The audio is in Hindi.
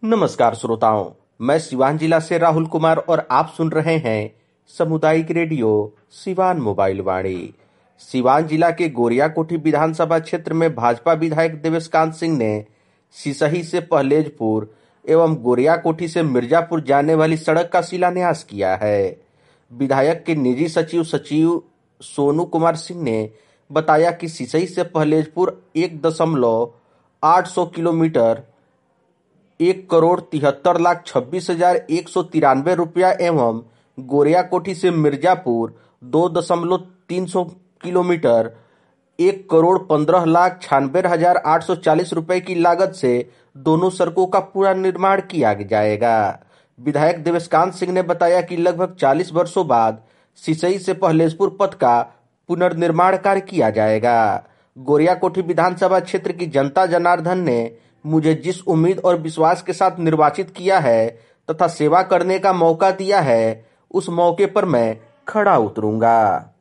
नमस्कार श्रोताओं, मैं सिवान जिला से राहुल कुमार और आप सुन रहे हैं सामुदायिक रेडियो सिवान मोबाइल वाणी। सिवान जिला के गोरियाकोठी विधानसभा क्षेत्र में भाजपा विधायक देवेशकांत सिंह ने सिसही से पहलेजपुर एवं गोरियाकोठी से मिर्जापुर जाने वाली सड़क का शिलान्यास किया है। विधायक के निजी सचिव सोनू कुमार सिंह ने बताया कि सिसही से पहलेजपुर 1.8 किलोमीटर 1,73,26,193 रुपया एवं गोरियाकोठी से मिर्जापुर 2.3 किलोमीटर 1,15,96,840 रुपए की लागत से दोनों सड़कों का पूरा निर्माण किया जाएगा। विधायक देवेशकांत सिंह ने बताया कि लगभग 40 वर्षों बाद सिसही से पहलेजपुर पथ का पुनर्निर्माण कार्य किया जाएगा। गोरियाकोठी विधानसभा क्षेत्र की जनता जनार्दन ने मुझे जिस उम्मीद और विश्वास के साथ निर्वाचित किया है तथा सेवा करने का मौका दिया है, उस मौके पर मैं खड़ा उतरूंगा।